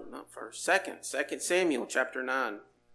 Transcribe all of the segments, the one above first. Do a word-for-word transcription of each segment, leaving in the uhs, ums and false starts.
not first, second, second Samuel chapter nine.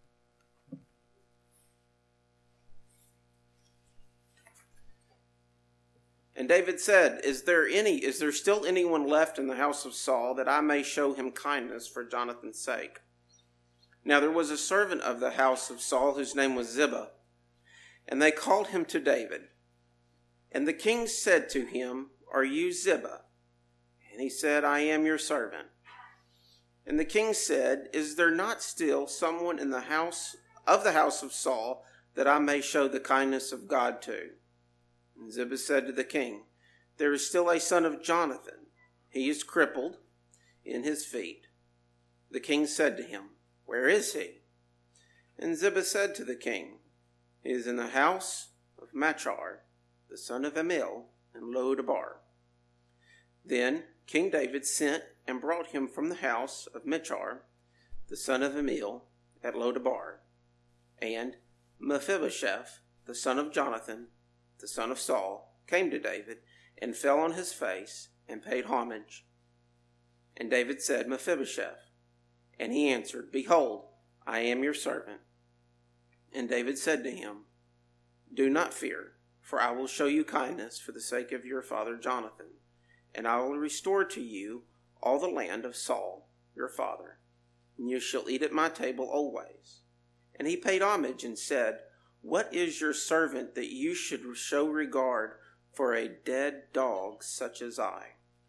And David said, Is there any, is there still anyone left in the house of Saul that I may show him kindness for Jonathan's sake? Now there was a servant of the house of Saul whose name was Ziba, and they called him to David. And the king said to him, Are you Ziba? And he said, I am your servant. And the king said, Is there not still someone in the house of the house of Saul that I may show the kindness of God to? And Ziba said to the king, There is still a son of Jonathan. He is crippled in his feet. The king said to him, Where is he? And Ziba said to the king, He is in the house of Machar, the son of Ammiel, in Lo-debar. Then King David sent and brought him from the house of Machar, the son of Ammiel, at Lo-debar. And Mephibosheth, the son of Jonathan, the son of Saul, came to David and fell on his face and paid homage. And David said, Mephibosheth. And he answered, Behold, I am your servant. And David said to him, Do not fear, for I will show you kindness for the sake of your father Jonathan, and I will restore to you all the land of Saul, your father, and you shall eat at my table always. And he paid homage and said, What is your servant that you should show regard for a dead dog such as I?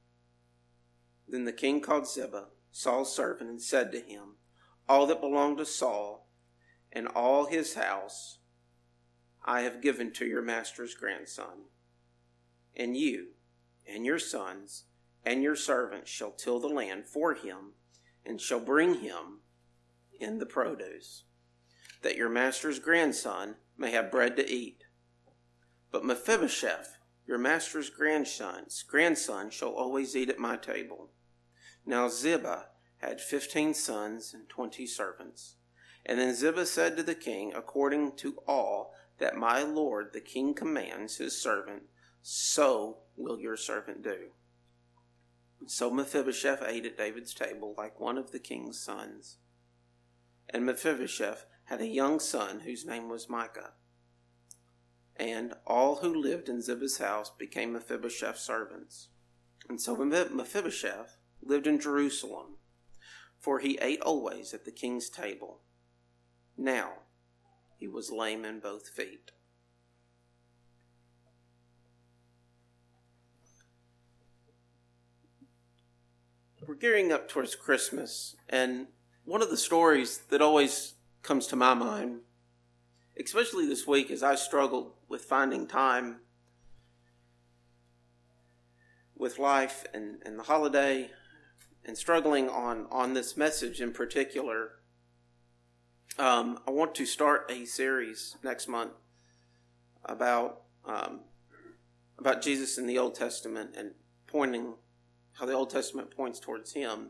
Then the king called Ziba, Saul's servant, and said to him, All that belonged to Saul and all his house I have given to your master's grandson. And you and your sons and your servants shall till the land for him and shall bring him in the produce, that your master's grandson may have bread to eat. But Mephibosheth, your master's grandson's grandson, shall always eat at my table. Now Ziba had fifteen sons and twenty servants. And then Ziba said to the king, According to all that my lord the king commands his servant, so will your servant do. So Mephibosheth ate at David's table like one of the king's sons. And Mephibosheth had a young son whose name was Micah. And all who lived in Ziba's house became Mephibosheth's servants. And so Mephibosheth lived in Jerusalem, for he ate always at the king's table. Now he was lame in both feet. We're gearing up towards Christmas, and one of the stories that always comes to my mind, especially this week as I struggled with finding time with life and, and the holiday, and struggling on, on this message in particular, um, I want to start a series next month about um, about Jesus in the Old Testament and pointing how the Old Testament points towards him.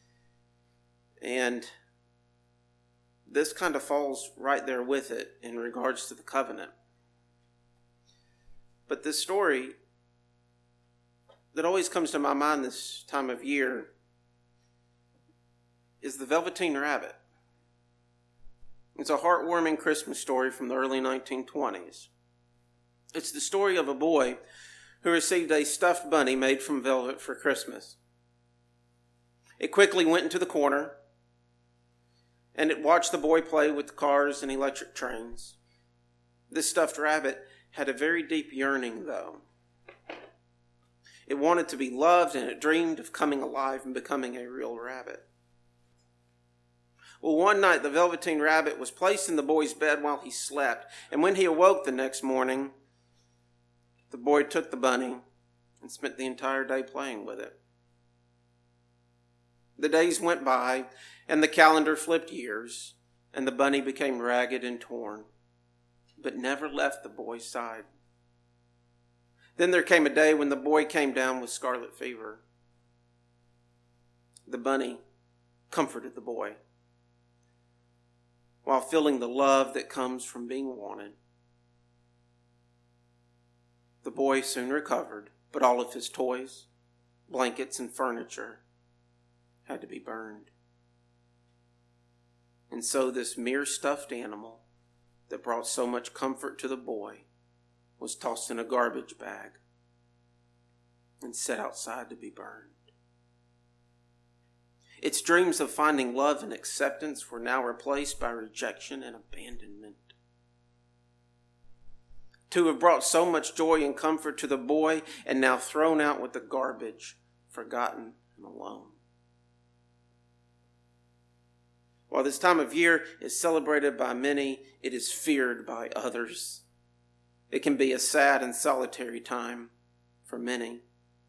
And this kind of falls right there with it in regards to the covenant. But this story that always comes to my mind this time of year is the Velveteen Rabbit. It's a heartwarming Christmas story from the early nineteen twenties. It's the story of a boy who received a stuffed bunny made from velvet for Christmas. It quickly went into the corner, and it watched the boy play with cars and electric trains. This stuffed rabbit had a very deep yearning, though. It wanted to be loved, and it dreamed of coming alive and becoming a real rabbit. Well, one night the Velveteen Rabbit was placed in the boy's bed while he slept, and when he awoke the next morning, the boy took the bunny and spent the entire day playing with it. The days went by, and the calendar flipped years, and the bunny became ragged and torn, but never left the boy's side. Then there came a day when the boy came down with scarlet fever. The bunny comforted the boy while feeling the love that comes from being wanted. The boy soon recovered, but all of his toys, blankets, and furniture had to be burned. And so this mere stuffed animal that brought so much comfort to the boy was tossed in a garbage bag and set outside to be burned. Its dreams of finding love and acceptance were now replaced by rejection and abandonment. To have brought so much joy and comfort to the boy and now thrown out with the garbage, forgotten and alone. While this time of year is celebrated by many, it is feared by others. It can be a sad and solitary time for many.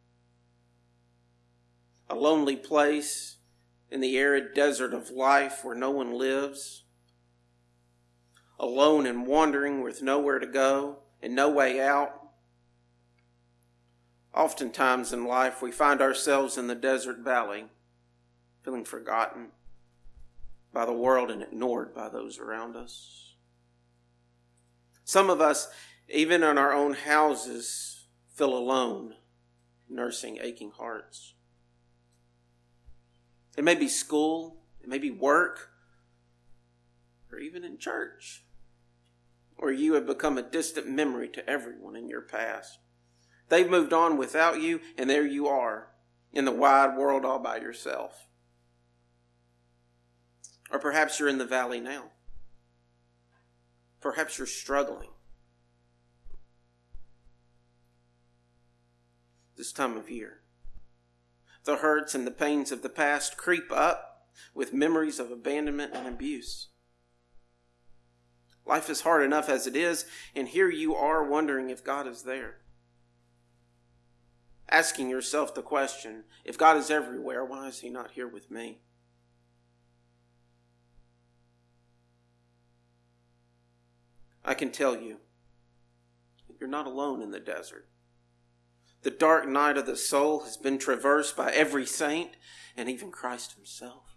A lonely place in the arid desert of life where no one lives. Alone and wandering with nowhere to go and no way out. Oftentimes in life we find ourselves in the desert valley, feeling forgotten by the world and ignored by those around us. Some of us, even in our own houses, feel alone, nursing aching hearts. It may be school, it may be work, or even in church, where you have become a distant memory to everyone in your past. They've moved on without you, and there you are, in the wide world all by yourself. Or perhaps you're in the valley now. Perhaps you're struggling. This time of year, the hurts and the pains of the past creep up with memories of abandonment and abuse. Life is hard enough as it is, and here you are wondering if God is there. Asking yourself the question, if God is everywhere, why is he not here with me? I can tell you, you're not alone in the desert. The dark night of the soul has been traversed by every saint and even Christ himself.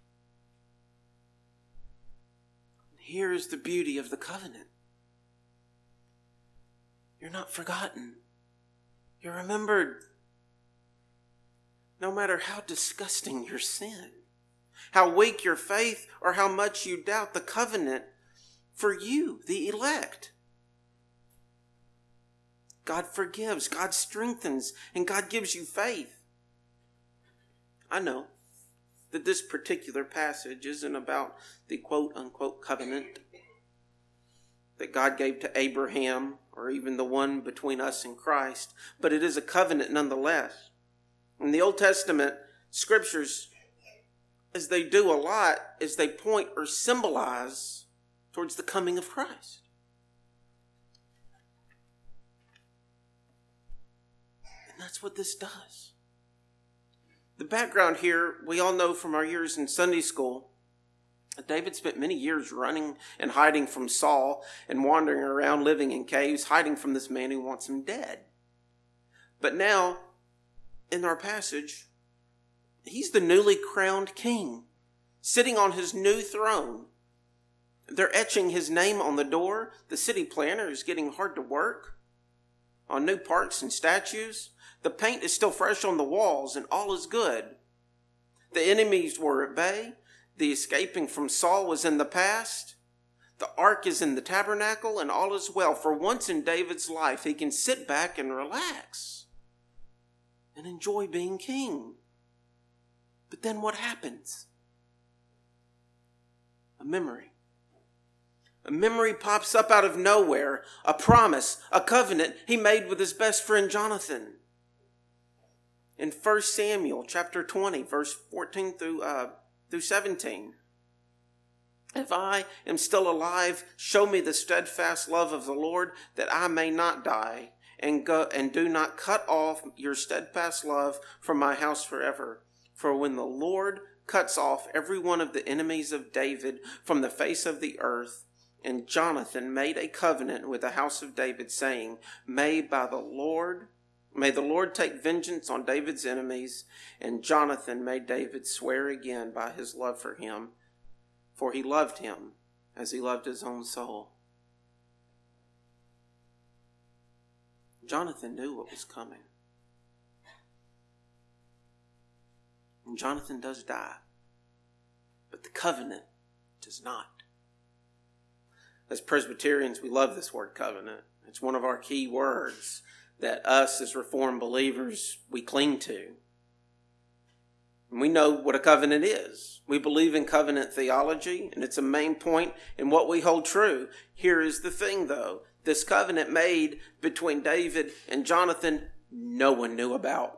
Here is the beauty of the covenant. You're not forgotten. You're remembered. No matter how disgusting your sin, how weak your faith, or how much you doubt the covenant for you, the elect. God forgives, God strengthens, and God gives you faith. I know that this particular passage isn't about the quote-unquote covenant that God gave to Abraham, or even the one between us and Christ, but it is a covenant nonetheless. In the Old Testament scriptures, as they do a lot, is they point or symbolize towards the coming of Christ. And that's what this does. The background here, we all know from our years in Sunday school, that David spent many years running and hiding from Saul and wandering around living in caves, hiding from this man who wants him dead. But now, in our passage, he's the newly crowned king, sitting on his new throne. They're etching his name on the door. The city planner is getting hard to work on new parks and statues. The paint is still fresh on the walls, and all is good. The enemies were at bay. The escaping from Saul was in the past. The ark is in the tabernacle, and all is well. For once in David's life, he can sit back and relax and enjoy being king. But then what happens? A memory. A memory pops up out of nowhere, a promise, a covenant he made with his best friend Jonathan. In First Samuel chapter twenty, verse fourteen through, uh, through seventeen. If I am still alive, show me the steadfast love of the Lord, that I may not die, and go, and do not cut off your steadfast love from my house forever. For when the Lord cuts off every one of the enemies of David from the face of the earth, and Jonathan made a covenant with the house of David, saying, May by the Lord, may the Lord take vengeance on David's enemies. And Jonathan made David swear again by his love for him, for he loved him as he loved his own soul. Jonathan knew what was coming. And Jonathan does die, but the covenant does not. As Presbyterians, we love this word covenant. It's one of our key words that us as Reformed believers, we cling to. And we know what a covenant is. We believe in covenant theology, and it's a main point in what we hold true. Here is the thing, though. This covenant made between David and Jonathan, no one knew about.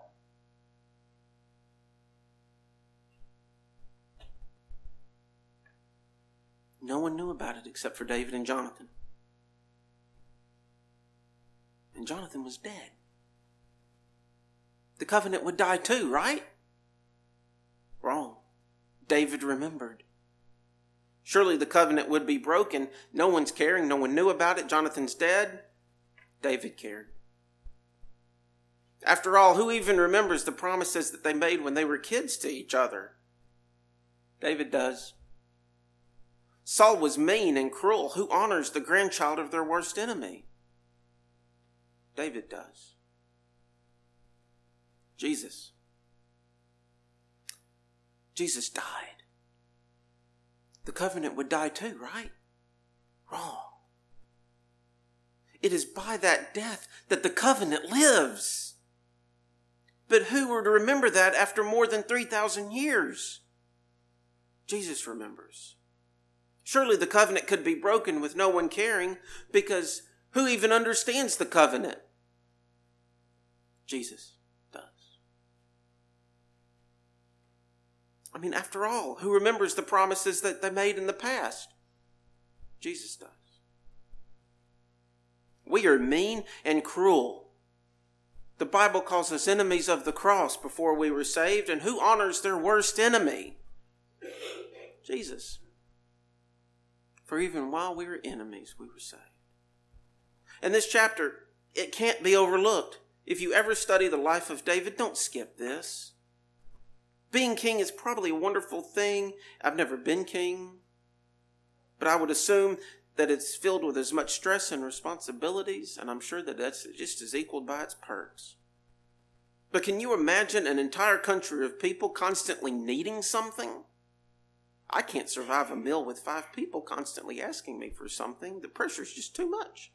No one knew about it except for David and Jonathan. And Jonathan was dead. The covenant would die too, right? Wrong. David remembered. Surely the covenant would be broken. No one's caring. No one knew about it. Jonathan's dead. David cared. After all, who even remembers the promises that they made when they were kids to each other? David does. Saul was mean and cruel. Who honors the grandchild of their worst enemy? David does. Jesus. Jesus died. The covenant would die too, right? Wrong. It is by that death that the covenant lives. But who would remember that after more than three thousand years? Jesus remembers. Surely the covenant could be broken with no one caring, because who even understands the covenant? Jesus does. I mean, after all, who remembers the promises that they made in the past? Jesus does. We are mean and cruel. The Bible calls us enemies of the cross before we were saved, and who honors their worst enemy? Jesus. For even while we were enemies, we were saved. And this chapter, it can't be overlooked. If you ever study the life of David, don't skip this. Being king is probably a wonderful thing. I've never been king, but I would assume that it's filled with as much stress and responsibilities, and I'm sure that that's just as equaled by its perks. But can you imagine an entire country of people constantly needing something? I can't survive a meal with five people constantly asking me for something. The pressure's just too much.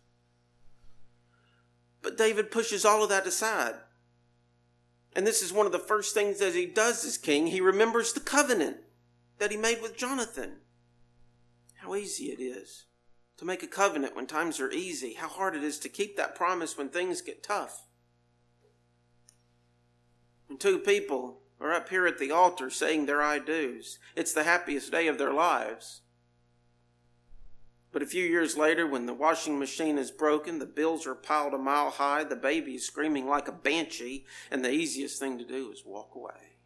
But David pushes all of that aside. And this is one of the first things that he does as king. He remembers the covenant that he made with Jonathan. How easy it is to make a covenant when times are easy. How hard it is to keep that promise when things get tough. When two people are up here at the altar saying their I do's, it's the happiest day of their lives. But a few years later, when the washing machine is broken, the bills are piled a mile high, the baby is screaming like a banshee, and the easiest thing to do is walk away.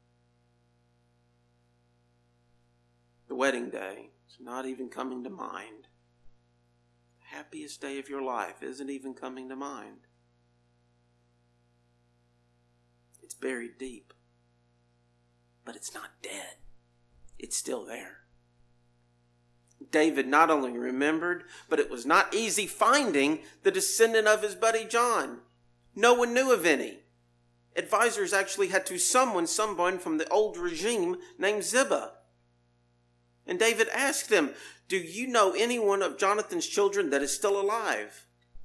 The wedding day is not even coming to mind. The happiest day of your life isn't even coming to mind. It's buried deep. But it's not dead. It's still there. David not only remembered, but it was not easy finding the descendant of his buddy John. No one knew of any. Advisors actually had to summon someone from the old regime named Ziba. And David asked him, "Do you know anyone of Jonathan's children that is still alive?"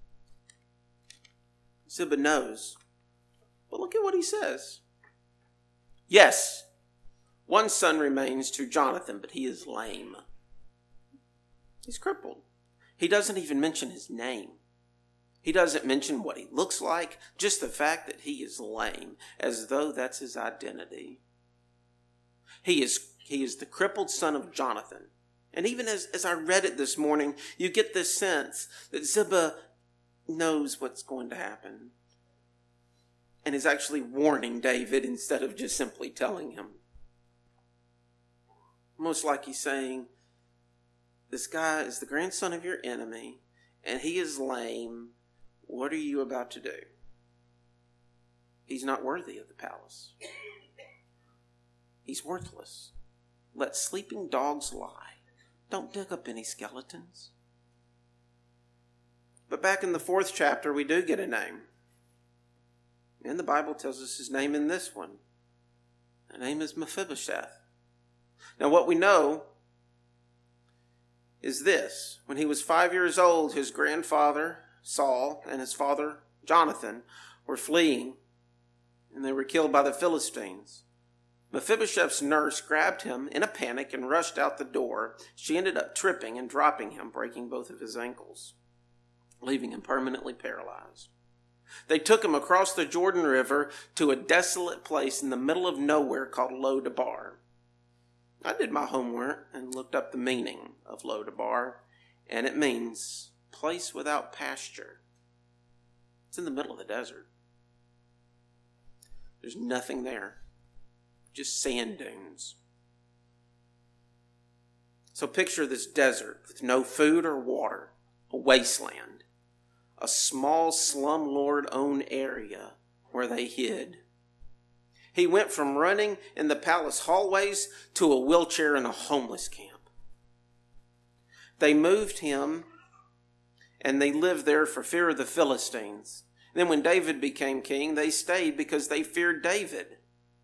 Ziba knows. But look at what he says. "Yes, one son remains to Jonathan, but he is lame." He's crippled. He doesn't even mention his name. He doesn't mention what he looks like, just the fact that he is lame, as though that's his identity. He is he is the crippled son of Jonathan. And even as, as I read it this morning, you get this sense that Ziba knows what's going to happen and is actually warning David instead of just simply telling him. Most like he's saying, this guy is the grandson of your enemy, and he is lame. What are you about to do? He's not worthy of the palace. He's worthless. Let sleeping dogs lie. Don't dig up any skeletons. But back in the fourth chapter, we do get a name. And the Bible tells us his name in this one. The name is Mephibosheth. Now what we know is this. When he was five years old, his grandfather, Saul, and his father, Jonathan, were fleeing, and they were killed by the Philistines. Mephibosheth's nurse grabbed him in a panic and rushed out the door. She ended up tripping and dropping him, breaking both of his ankles, leaving him permanently paralyzed. They took him across the Jordan River to a desolate place in the middle of nowhere called Lo-Debar. I did my homework and looked up the meaning of Lo-Debar, and it means place without pasture. It's in the middle of the desert. There's nothing there, just sand dunes. So picture this desert with no food or water, a wasteland, a small slumlord-owned area where they hid. He went from running in the palace hallways to a wheelchair in a homeless camp. They moved him, and they lived there for fear of the Philistines. Then when David became king, they stayed because they feared David.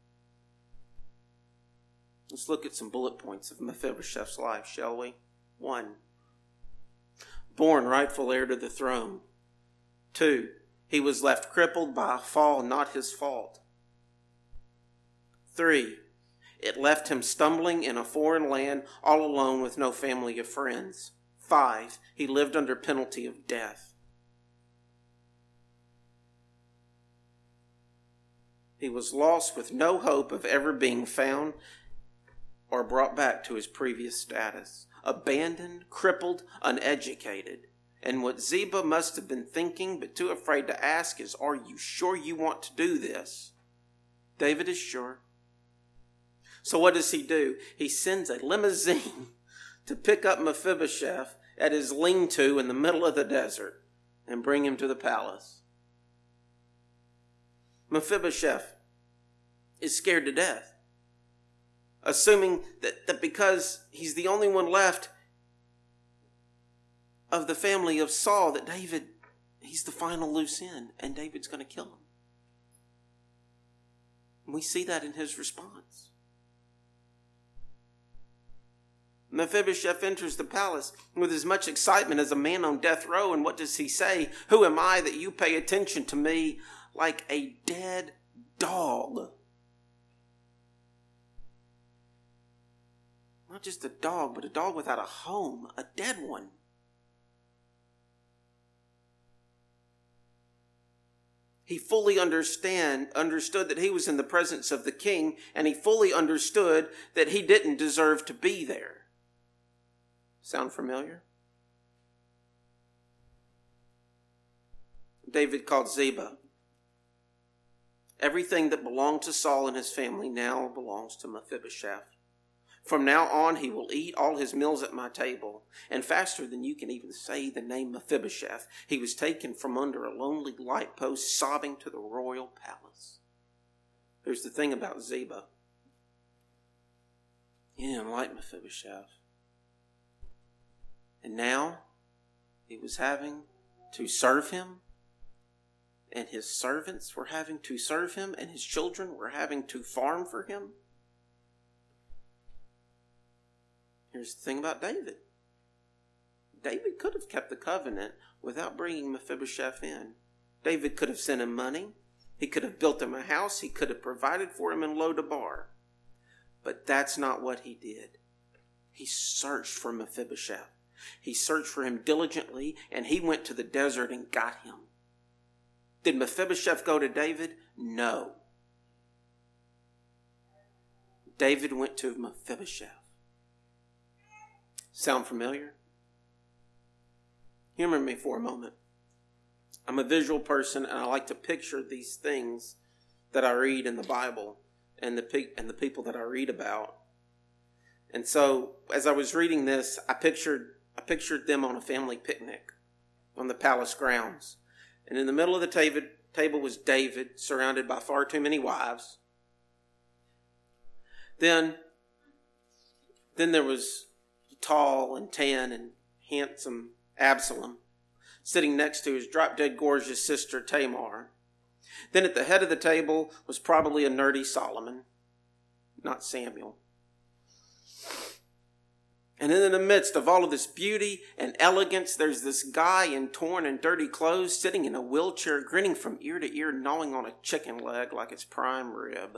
Let's look at some bullet points of Mephibosheth's life, shall we? One, born rightful heir to the throne. Two, he was left crippled by a fall not his fault. Three, it left him stumbling in a foreign land all alone with no family or friends. Five, he lived under penalty of death. He was lost with no hope of ever being found or brought back to his previous status. Abandoned, crippled, uneducated. And what Ziba must have been thinking but too afraid to ask is, are you sure you want to do this? David is sure. So what does he do? He sends a limousine to pick up Mephibosheth at his lean-to in the middle of the desert and bring him to the palace. Mephibosheth is scared to death, assuming that, that because he's the only one left of the family of Saul, that David, he's the final loose end, and David's going to kill him. And we see that in his response. Mephibosheth enters the palace with as much excitement as a man on death row, and what does he say? Who am I that you pay attention to me like a dead dog? Not just a dog, but a dog without a home, a dead one. He fully understand, understood that he was in the presence of the king, and he fully understood that he didn't deserve to be there. Sound familiar? David called Ziba. Everything that belonged to Saul and his family now belongs to Mephibosheth. From now on, he will eat all his meals at my table. And faster than you can even say the name Mephibosheth, he was taken from under a lonely light post, sobbing to the royal palace. Here's the thing about Ziba. He didn't like Mephibosheth. And now, he was having to serve him, and his servants were having to serve him, and his children were having to farm for him. Here's the thing about David. David could have kept the covenant without bringing Mephibosheth in. David could have sent him money. He could have built him a house. He could have provided for him in Lo-Debar. But that's not what he did. He searched for Mephibosheth. He searched for him diligently, and he went to the desert and got him. Did Mephibosheth go to David? No. David went to Mephibosheth. Sound familiar? Humor me for a moment. I'm a visual person, and I like to picture these things that I read in the Bible and the pe- and the people that I read about. And so, as I was reading this, I pictured I pictured them on a family picnic on the palace grounds. And in the middle of the table, table was David, surrounded by far too many wives. Then, then there was tall and tan and handsome Absalom, sitting next to his drop-dead gorgeous sister Tamar. Then at the head of the table was probably a nerdy Solomon, not Samuel. And in the midst of all of this beauty and elegance, there's this guy in torn and dirty clothes sitting in a wheelchair, grinning from ear to ear, gnawing on a chicken leg like it's prime rib.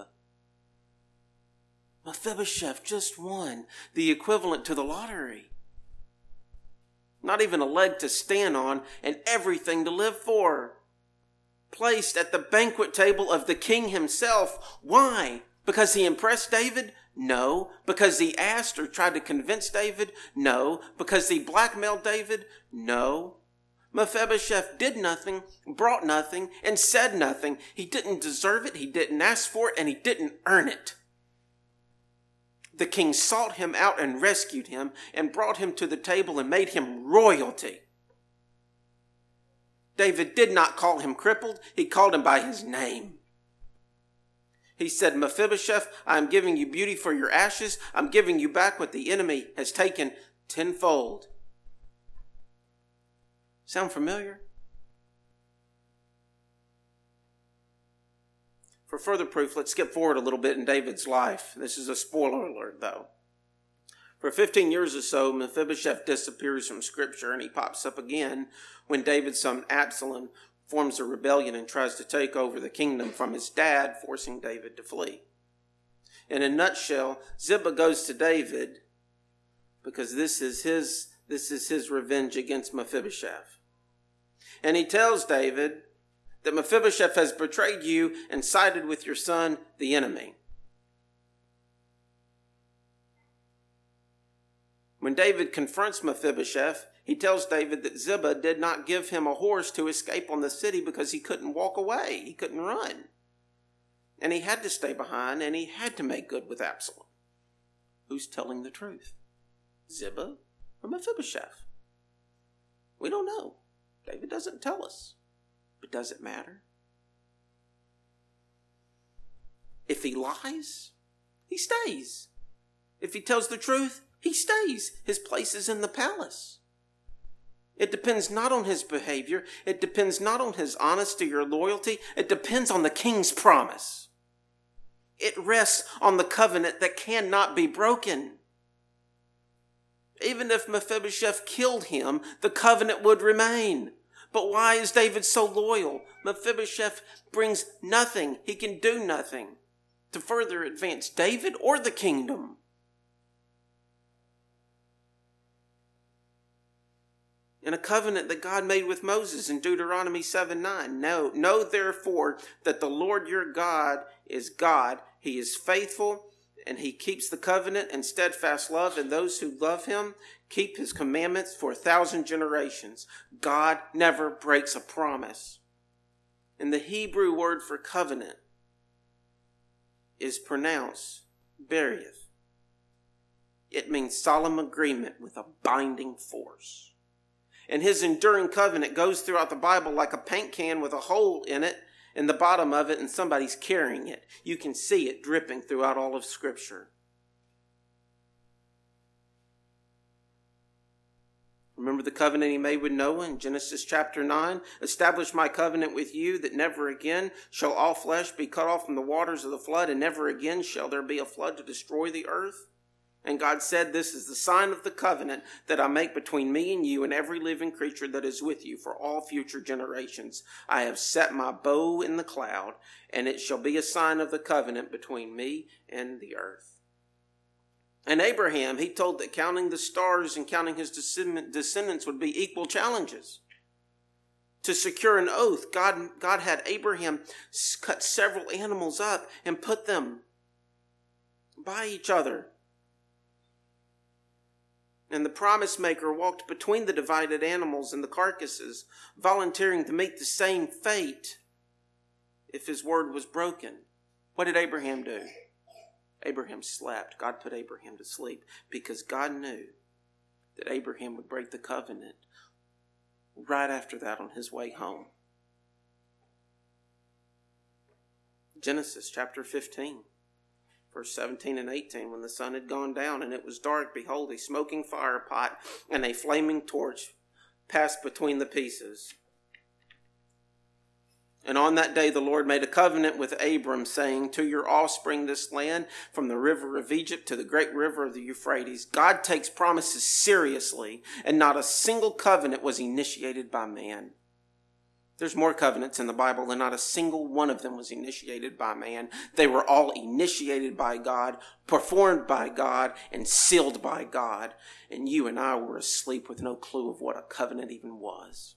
Mephibosheth just won the equivalent to the lottery. Not even a leg to stand on and everything to live for. Placed at the banquet table of the king himself. Why? Because he impressed David? No. Because he asked or tried to convince David? No. Because he blackmailed David? No. Mephibosheth did nothing, brought nothing, and said nothing. He didn't deserve it, he didn't ask for it, and he didn't earn it. The king sought him out and rescued him and brought him to the table and made him royalty. David did not call him crippled, he called him by his name. He said, Mephibosheth, I am giving you beauty for your ashes. I'm giving you back what the enemy has taken tenfold. Sound familiar? For further proof, let's skip forward a little bit in David's life. This is a spoiler alert, though. For fifteen years or so, Mephibosheth disappears from Scripture, and he pops up again when David's son Absalom forms a rebellion and tries to take over the kingdom from his dad, forcing David to flee. In a nutshell, Ziba goes to David because this is his, this is his revenge against Mephibosheth. And he tells David that Mephibosheth has betrayed you and sided with your son, the enemy. When David confronts Mephibosheth, he tells David that Ziba did not give him a horse to escape on the city because he couldn't walk away. He couldn't run. And he had to stay behind, and he had to make good with Absalom. Who's telling the truth? Ziba or Mephibosheth? We don't know. David doesn't tell us. But does it matter? If he lies, he stays. If he tells the truth, he stays. His place is in the palace. It depends not on his behavior. It depends not on his honesty or loyalty. It depends on the king's promise. It rests on the covenant that cannot be broken. Even if Mephibosheth killed him, the covenant would remain. But why is David so loyal? Mephibosheth brings nothing. He can do nothing to further advance David or the kingdom. In a covenant that God made with Moses in Deuteronomy seven nine. Know, know therefore that the Lord your God is God. He is faithful, and he keeps the covenant and steadfast love, and those who love him keep his commandments for a thousand generations. God never breaks a promise. And the Hebrew word for covenant is pronounced beriath. It means solemn agreement with a binding force. And his enduring covenant goes throughout the Bible like a paint can with a hole in it, in the bottom of it, and somebody's carrying it. You can see it dripping throughout all of Scripture. Remember the covenant he made with Noah in Genesis chapter nine? Establish my covenant with you that never again shall all flesh be cut off from the waters of the flood, and never again shall there be a flood to destroy the earth. And God said, this is the sign of the covenant that I make between me and you and every living creature that is with you for all future generations. I have set my bow in the cloud, and it shall be a sign of the covenant between me and the earth. And Abraham, he told that counting the stars and counting his descendants would be equal challenges. To secure an oath, God, God had Abraham cut several animals up and put them by each other. And the promise maker walked between the divided animals and the carcasses, volunteering to meet the same fate if his word was broken. What did Abraham do? Abraham slept. God put Abraham to sleep because God knew that Abraham would break the covenant right after that on his way home. Genesis chapter fifteen. Verse seventeen and eighteen, when the sun had gone down and it was dark, behold, a smoking fire pot and a flaming torch passed between the pieces. And on that day the Lord made a covenant with Abram, saying, to your offspring this land, from the river of Egypt to the great river of the Euphrates. God takes promises seriously, and not a single covenant was initiated by man. There's more covenants in the Bible, and not a single one of them was initiated by man. They were all initiated by God, performed by God, and sealed by God. And you and I were asleep with no clue of what a covenant even was.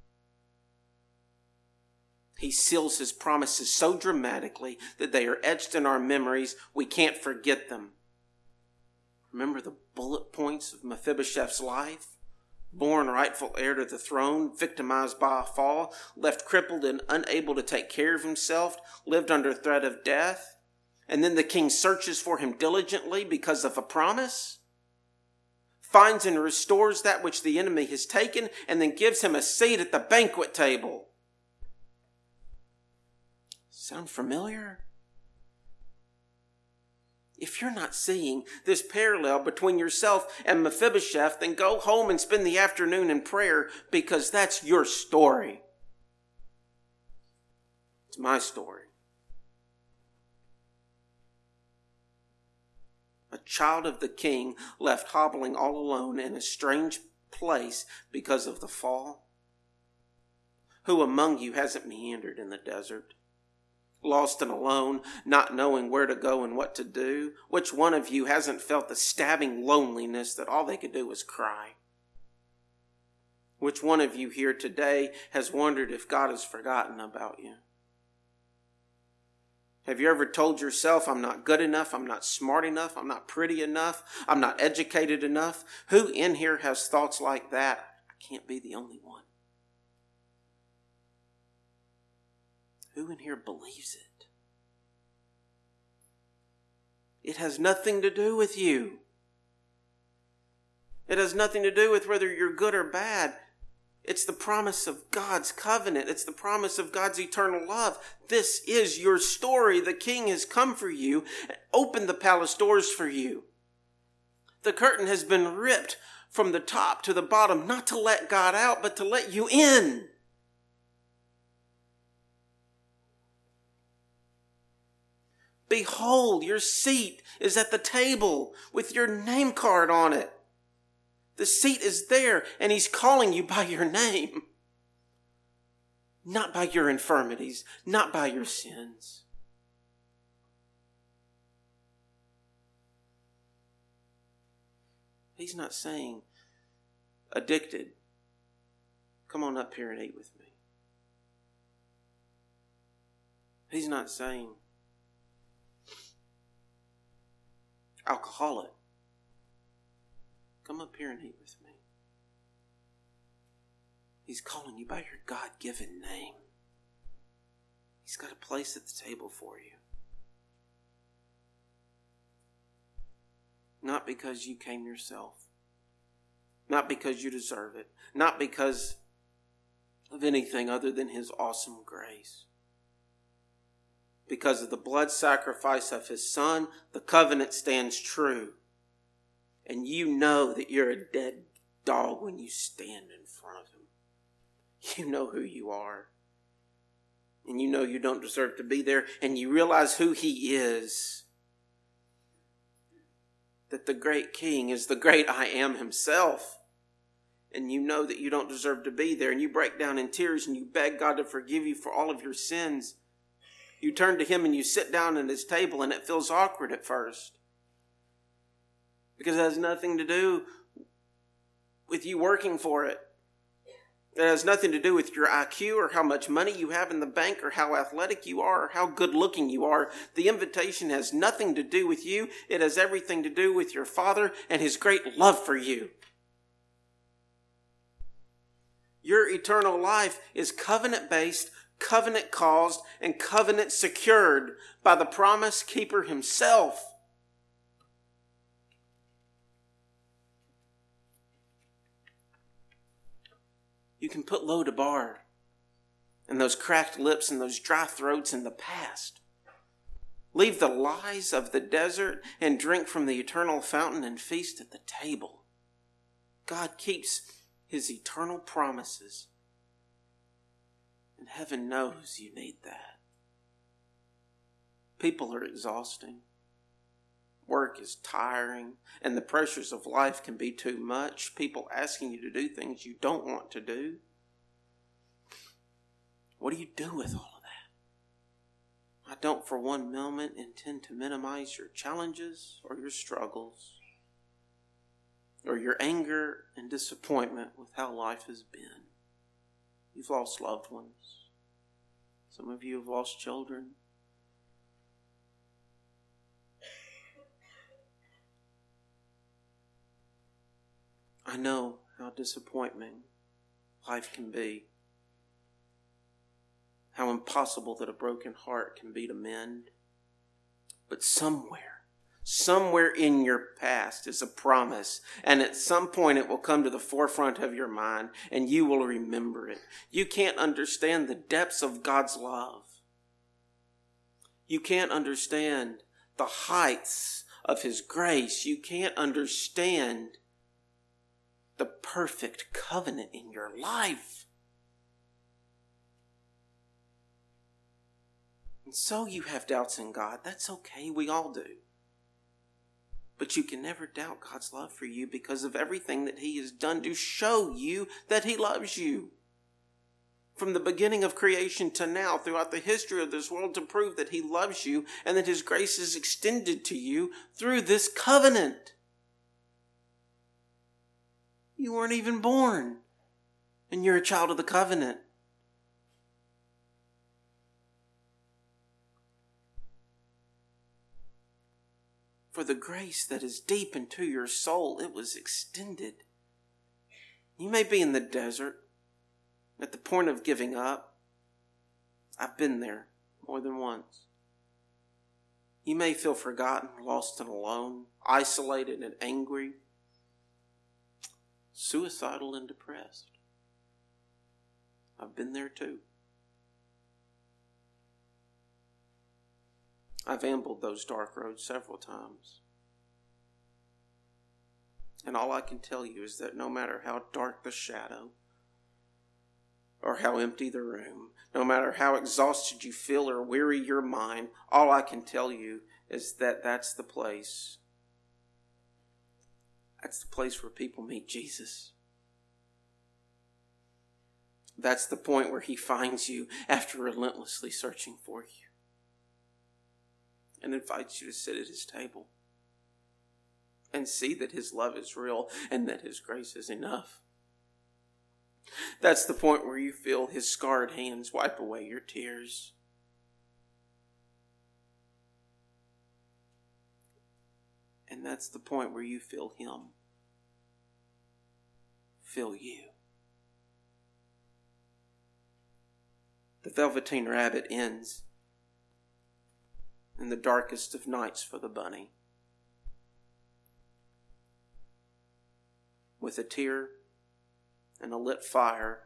He seals his promises so dramatically that they are etched in our memories, we can't forget them. Remember the bullet points of Mephibosheth's life? Born rightful heir to the throne, victimized by a fall, left crippled and unable to take care of himself, lived under threat of death. And then the king searches for him diligently because of a promise, finds and restores that which the enemy has taken, and then gives him a seat at the banquet table. Sound familiar? If you're not seeing this parallel between yourself and Mephibosheth, then go home and spend the afternoon in prayer, because that's your story. It's my story. A child of the king left hobbling all alone in a strange place because of the fall. Who among you hasn't meandered in the desert? Lost and alone, not knowing where to go and what to do? Which one of you hasn't felt the stabbing loneliness that all they could do was cry? Which one of you here today has wondered if God has forgotten about you? Have you ever told yourself, I'm not good enough, I'm not smart enough, I'm not pretty enough, I'm not educated enough? Who in here has thoughts like that? I can't be the only one. Who in here believes it? It has nothing to do with you. It has nothing to do with whether you're good or bad. It's the promise of God's covenant. It's the promise of God's eternal love. This is your story. The king has come for you and opened the palace doors for you. The curtain has been ripped from the top to the bottom, not to let God out, but to let you in. Behold, your seat is at the table with your name card on it. The seat is there, and he's calling you by your name. Not by your infirmities, not by your sins. He's not saying, addicted, come on up here and eat with me. He's not saying, alcoholic, come up here and eat with me. He's calling you by your God-given name. He's got a place at the table for you. Not because you came yourself. Not because you deserve it. Not because of anything other than his awesome grace. Because of the blood sacrifice of his son, the covenant stands true. And you know that you're a dead dog when you stand in front of him. You know who you are. And you know you don't deserve to be there. And you realize who he is. That the great king is the great I am himself. And you know that you don't deserve to be there. And you break down in tears and you beg God to forgive you for all of your sins. You turn to him and you sit down at his table, and it feels awkward at first. Because it has nothing to do with you working for it. It has nothing to do with your I Q or how much money you have in the bank or how athletic you are or how good looking you are. The invitation has nothing to do with you. It has everything to do with your Father and his great love for you. Your eternal life is covenant-based, covenant caused, and covenant secured by the promise keeper himself. You can put low to bar and those cracked lips and those dry throats in the past. Leave the lies of the desert and drink from the eternal fountain and feast at the table. God keeps his eternal promises. And heaven knows you need that. People are exhausting. Work is tiring, and the pressures of life can be too much. People asking you to do things you don't want to do. What do you do with all of that? I don't for one moment intend to minimize your challenges or your struggles or your anger and disappointment with how life has been. You've lost loved ones. Some of you have lost children. I know how disappointing life can be. How impossible that a broken heart can be to mend. But somewhere, somewhere in your past is a promise. And at some point it will come to the forefront of your mind and you will remember it. You can't understand the depths of God's love. You can't understand the heights of His grace. You can't understand the perfect covenant in your life. And so you have doubts in God. That's okay. We all do. But you can never doubt God's love for you because of everything that He has done to show you that He loves you. From the beginning of creation to now, throughout the history of this world, to prove that He loves you and that His grace is extended to you through this covenant. You weren't even born, and you're a child of the covenant. For the grace that is deep into your soul, it was extended. You may be in the desert, at the point of giving up. I've been there more than once. You may feel forgotten, lost and alone, isolated and angry, suicidal and depressed. I've been there too. I've ambled those dark roads several times. And all I can tell you is that no matter how dark the shadow, or how empty the room, no matter how exhausted you feel or weary your mind, all I can tell you is that that's the place. That's the place where people meet Jesus. That's the point where He finds you after relentlessly searching for you and invites you to sit at His table and see that His love is real and that His grace is enough. That's the point where you feel His scarred hands wipe away your tears. And that's the point where you feel Him feel you. The Velveteen Rabbit ends in the darkest of nights for the bunny, with a tear and a lit fire.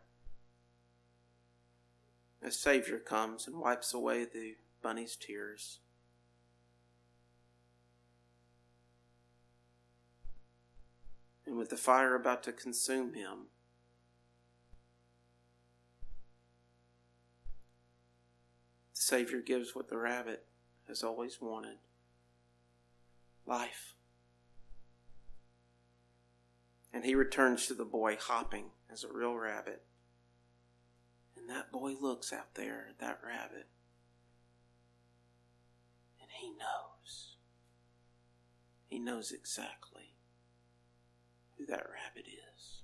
A Savior comes and wipes away the bunny's tears. And with the fire about to consume him, the Savior gives what the rabbit has always wanted: life. And he returns to the boy hopping as a real rabbit. And that boy looks out there at that rabbit. And he knows. He knows exactly who that rabbit is.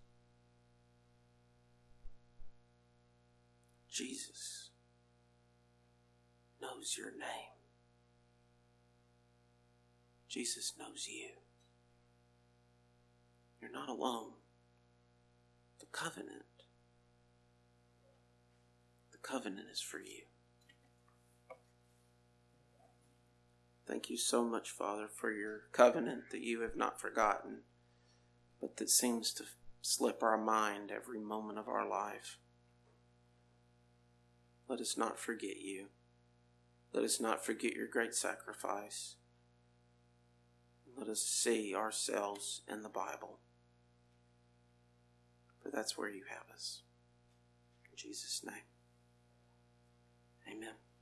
Jesus knows your name. Jesus knows you. You're not alone. The covenant. The covenant is for you. Thank you so much, Father, for your covenant that you have not forgotten, but that seems to slip our mind every moment of our life. Let us not forget you. Let us not forget your great sacrifice. Let us see ourselves in the Bible. For that's where you have us. In Jesus' name. Amen.